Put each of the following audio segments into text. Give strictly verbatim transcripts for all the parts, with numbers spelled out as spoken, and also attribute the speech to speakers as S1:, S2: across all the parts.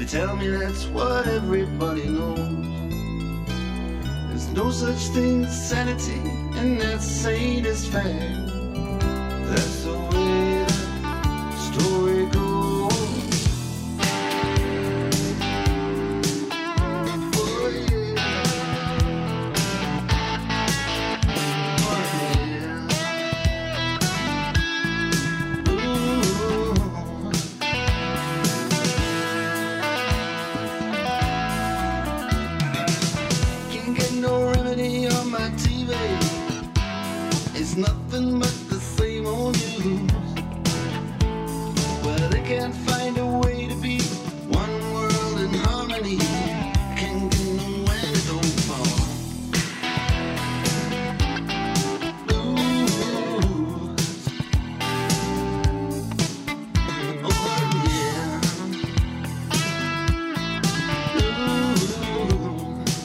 S1: They tell me that's what everybody knows. There's no such thing as sanity, and that's sane as fact. That's the way the story goes. Nothing but the same old news. Well, they can't find a way to be one world in harmony. Can't get no when it don't fall. Ooh. Oh yeah. Ooh.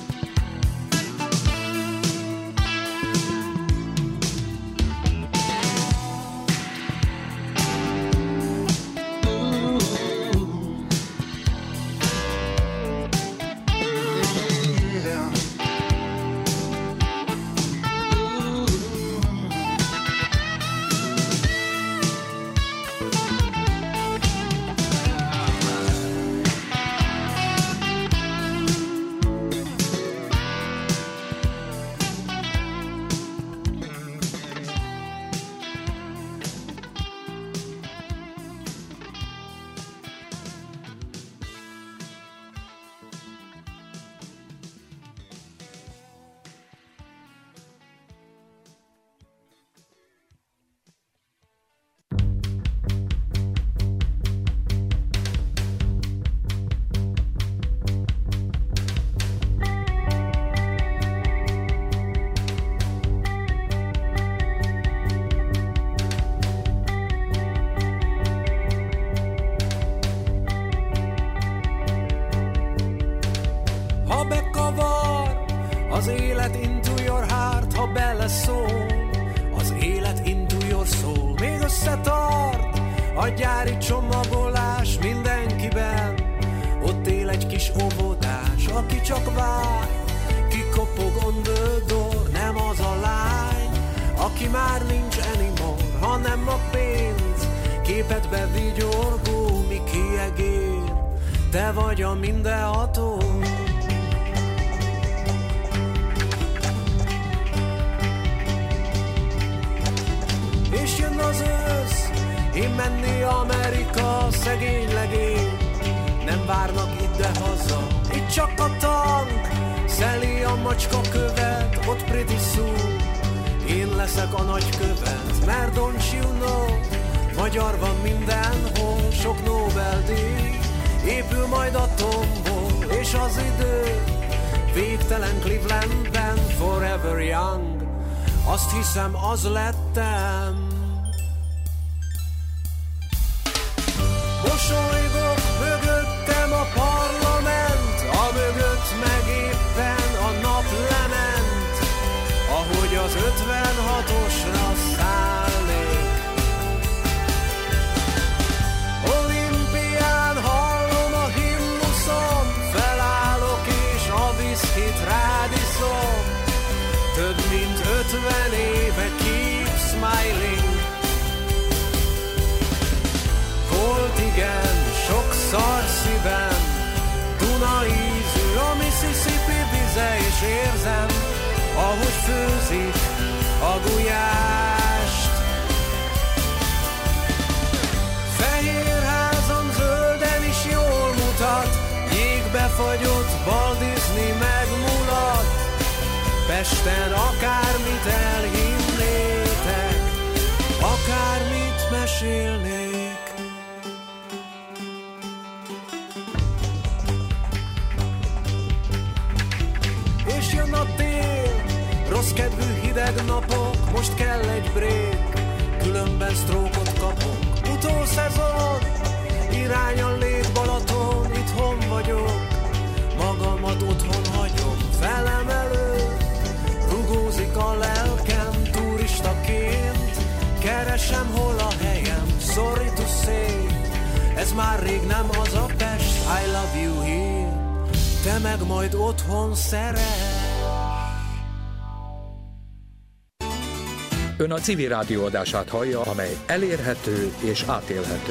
S2: Azt hiszem, az lettem. Mosolygok, mögöttem a parlament, a mögött meg éppen a nap lement, ahogy az ötvenhatosra szállnék. Olimpián hallom a himnuszom, felállok és a viszkit rádiszom. Több mint ötven éve keep smiling. Volt igen, sok szar szívem, Duna ízű a Mississippi vize, és érzem, ahogy főzik a gulyást. Fehér házam zölden is jól mutat, jégbe fagyott Walt Disney megmulat. Pesten akármit elhinnétek, akármit mesélnék. És jön a tél, rossz kedvű hideg napok, most kell egy break, különben sztrókot kapok. Utószezon, irány a lét Balaton, itthon vagyok, magamat otthon hagyom, felemelő. Rugózik a lelkem turistaként, keresem hol a helyem, sorry to say, ez már rég nem az a Pest. I love you, te meg majd otthon szeres.
S3: Ön a Civil Rádió adását hallja, amely elérhető és átélhető.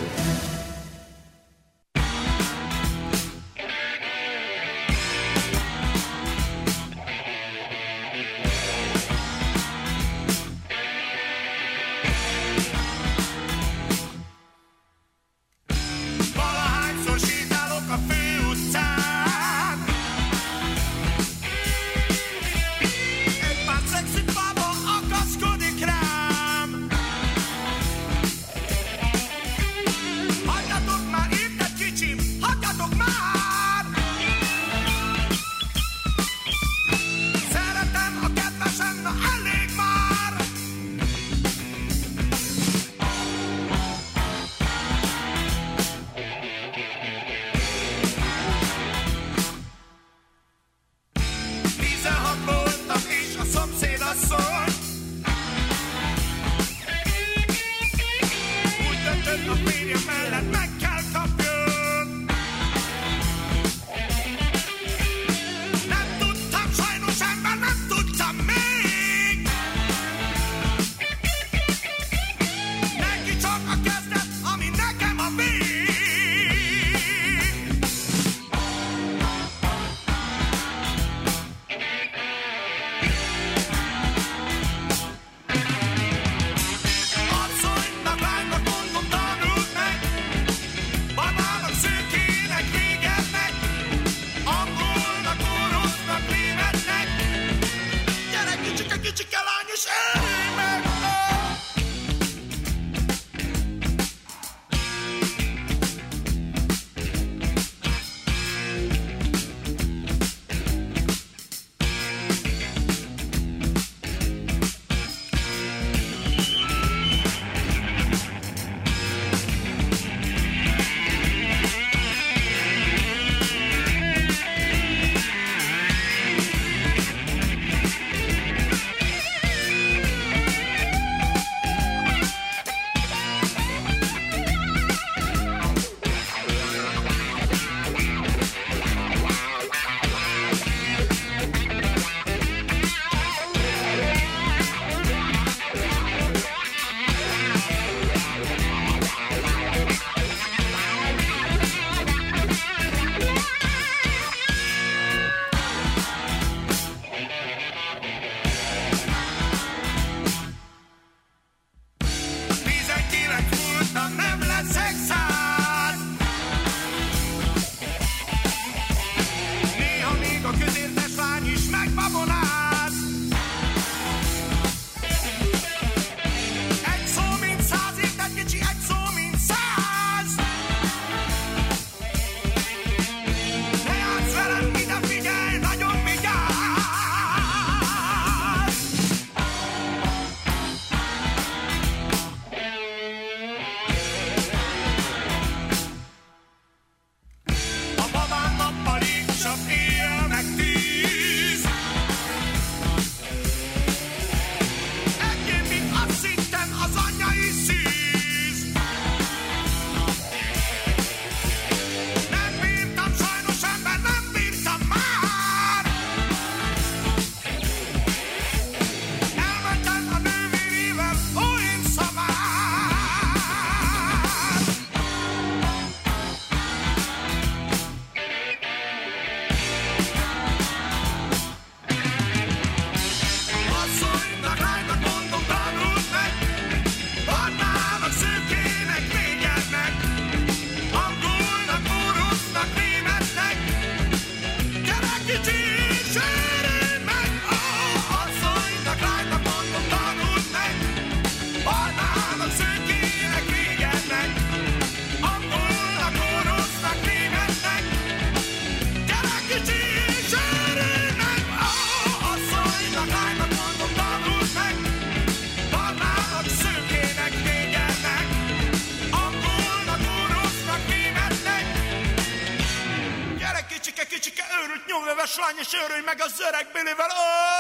S4: nyomleves lány, és örülj meg az öreg Billyvel.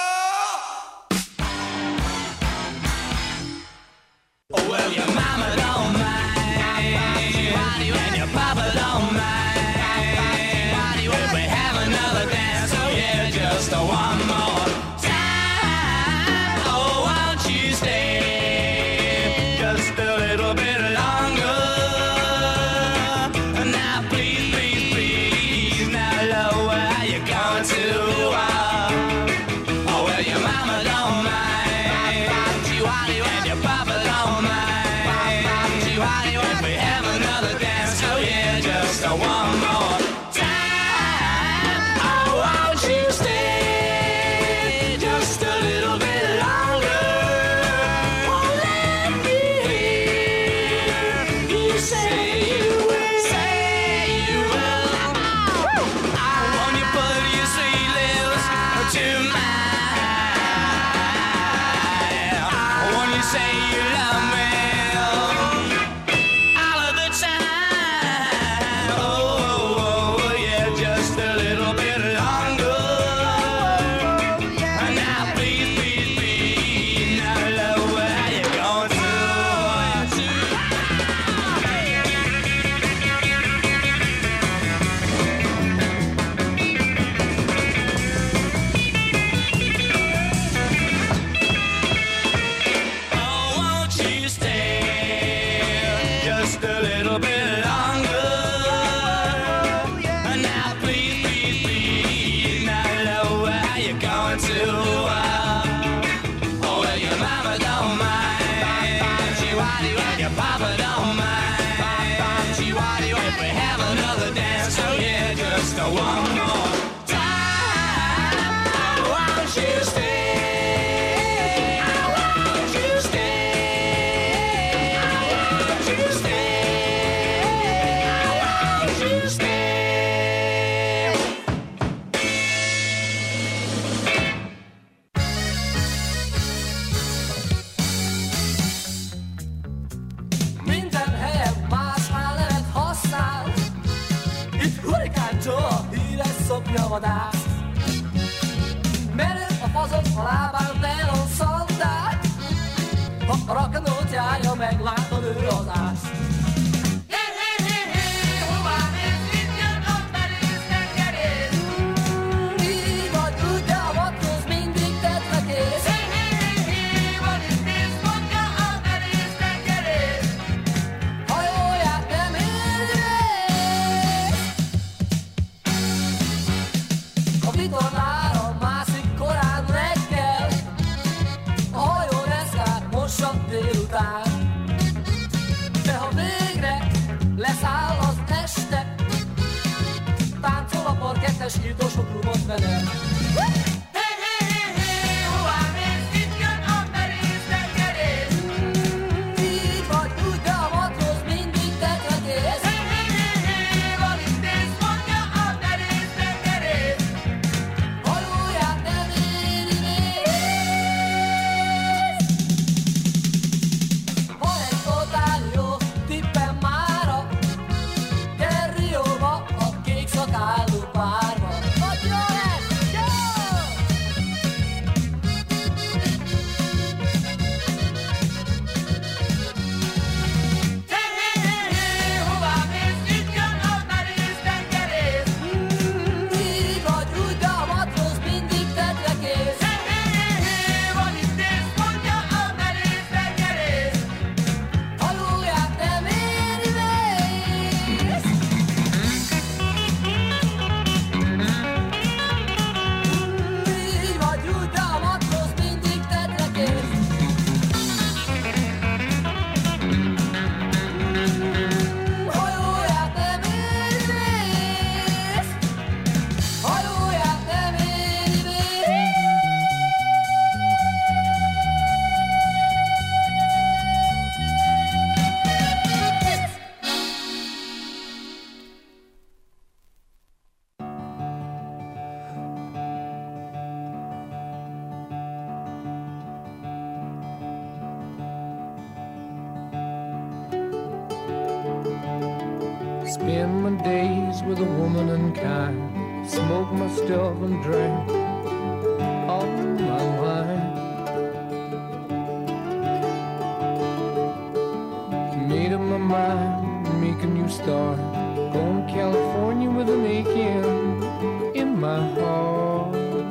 S4: Oh!
S5: Oh, well, your mama don't mind, and your papa don't mind. If we have another dance.
S2: just one more time. I want you to stay. I want you to stay. I want you to stay. I want you to stay. Minden helyen más álnevet használ. Itt hurikántól híres szoknyavadász. Merő a fazon, a lábán nylon szandál. Ha a rakanót járja, meglátod ő az ász. Így vagy úgy, de a matróz mindig tetlekész. Hajóját nem éri rész. A vitorlára mászik korán reggel. A hajó reszkát mossa délután. De ha végre leszáll az este, táncol a parkettes, nyíltosok rumot velem. Így vagy úgy, de a matróz mindig tetlekész. Hajóját nem éri rész. Van egy totál jó tippem mára. Gyere Rióba, a kék szakállú párba. Hogy jó lesz? Jó! Így vagy úgy, de a matróz mindig tetlekész. Hajóját nem éri rész. Így vagy úgy, de a matróz mindig tetlekész. Hajóját nem éri rész. Hajóját nem éri rész.
S5: Spend my days with a woman unkind. Smoke my stuff and drink all my wine. Made up my mind, make a new start. Going to California with an aching in my heart.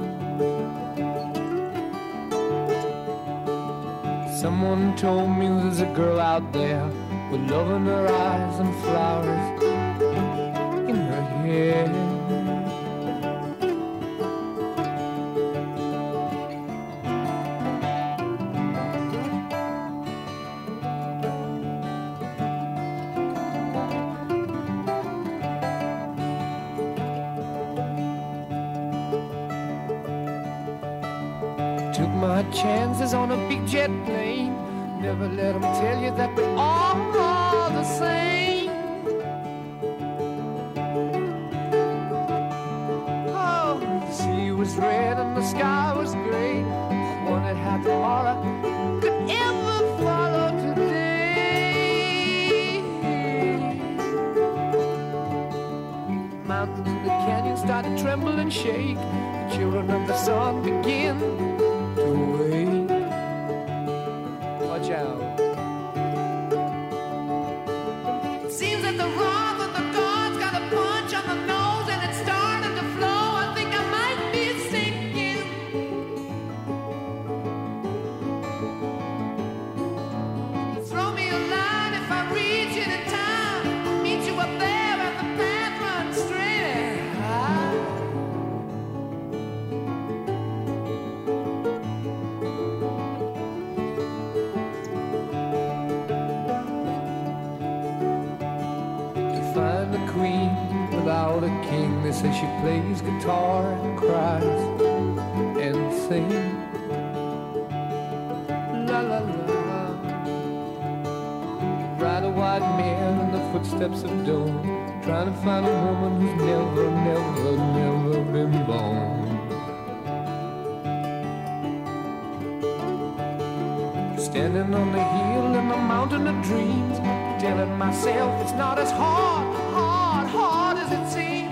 S5: Someone told me there's a girl out there with love in her eyes and flowers in her hair. Took my chances on a big jet plane. Never let them tell you that we're all the same. Oh, the sea was red and the sky was gray. I wondered how tomorrow could ever follow today. Mountains in the canyon started to tremble and shake. The children of the sun begin to wake. Watch out.
S2: It seems that the wrath of the gods got a punch on the nose and it's starting to flow. I think I might be sinking. Throw me a line if I reach it in time. Meet you up there and the path runs straight.
S5: sing. They say she plays guitar and cries and sings. La la la. Ride a white mare in the footsteps of dawn, trying to find a woman who's never, never, never been born. Standing on the hill in the mountain of dreams, telling myself it's not as hard, hard, hard as it seems.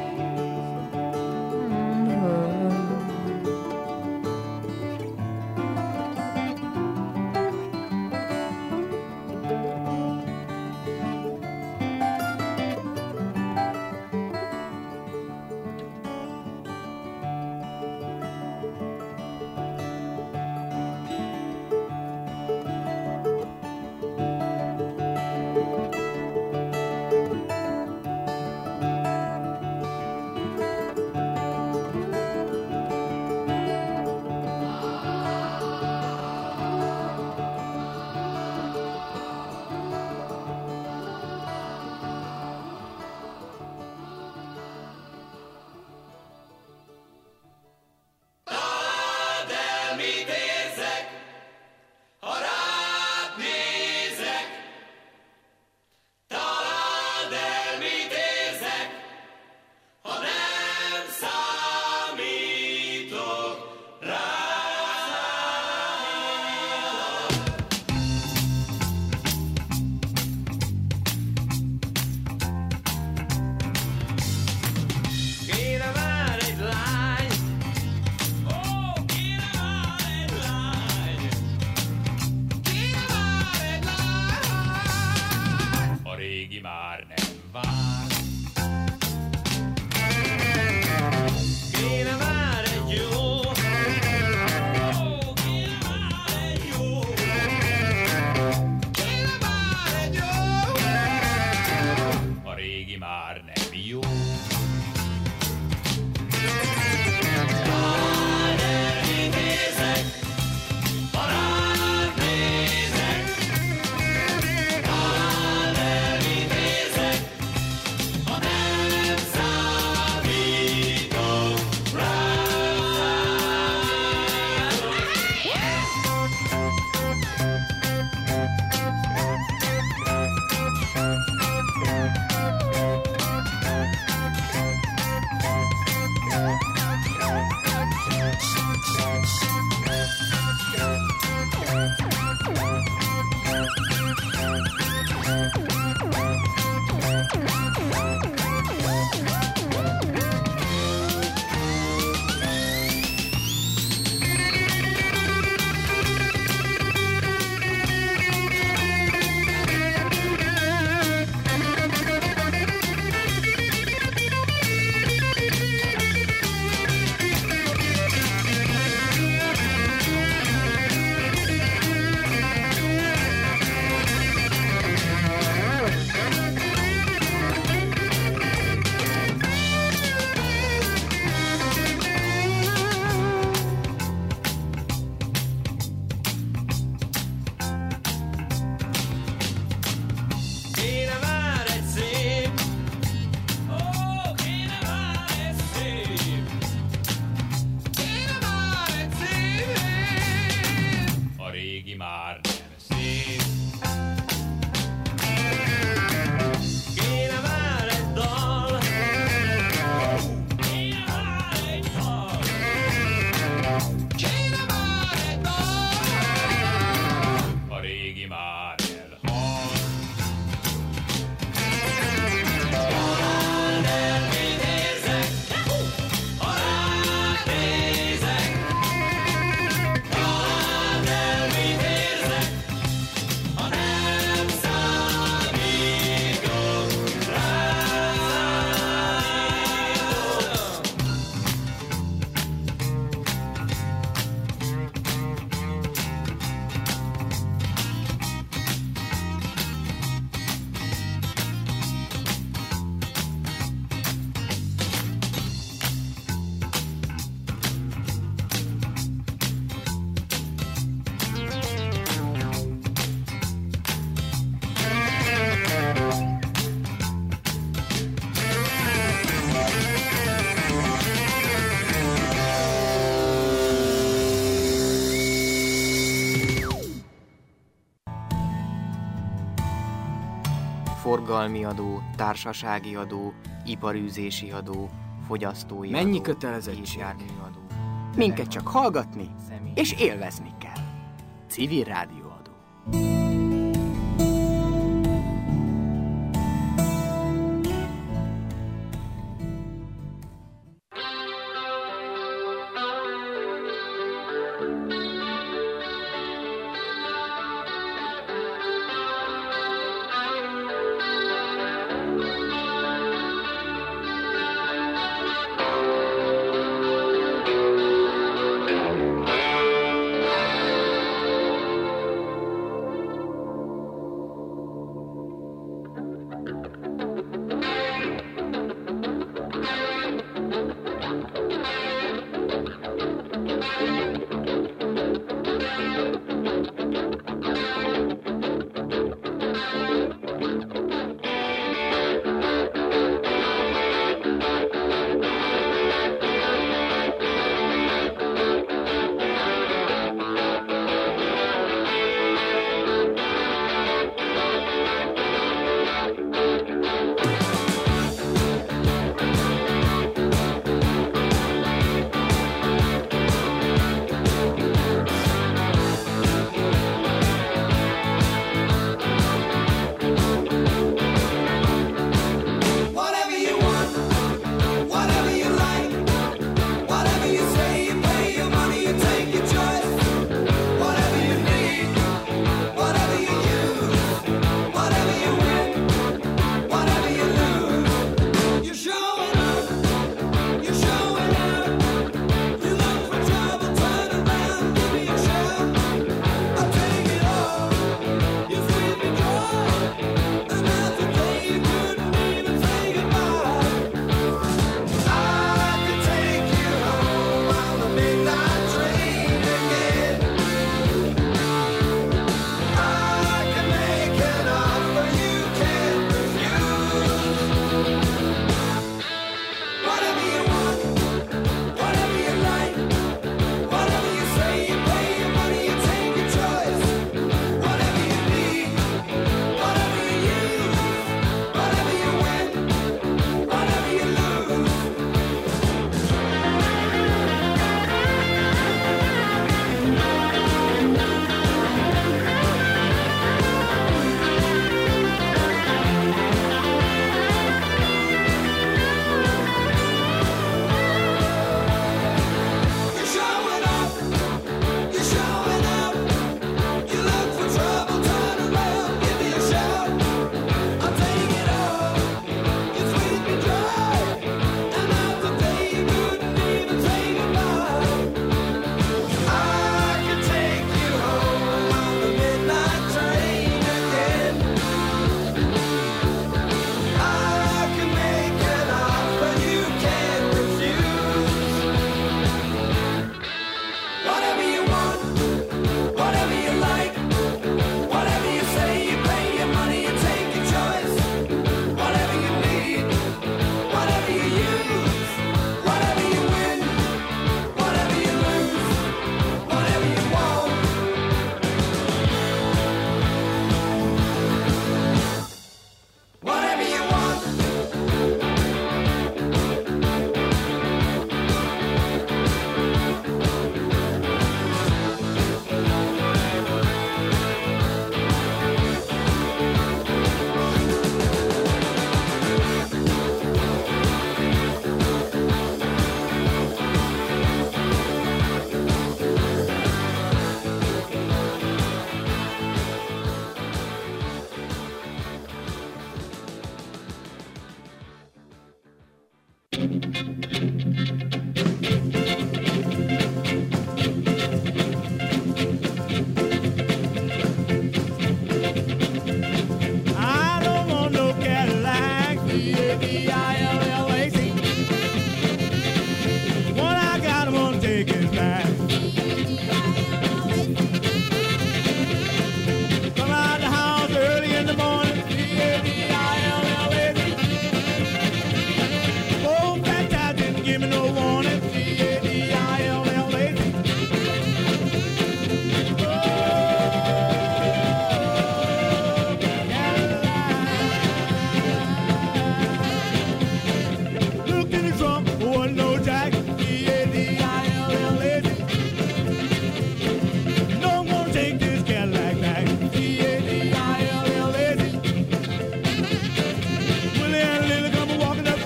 S6: forgalmi adó, társasági adó, iparűzési adó, fogyasztói
S7: Mennyi
S6: adó,
S7: kötelezettség?
S6: gépjárműadó.
S7: Minket csak hallgatni
S6: Személy-
S7: és élvezni kell. Civil rádióadó.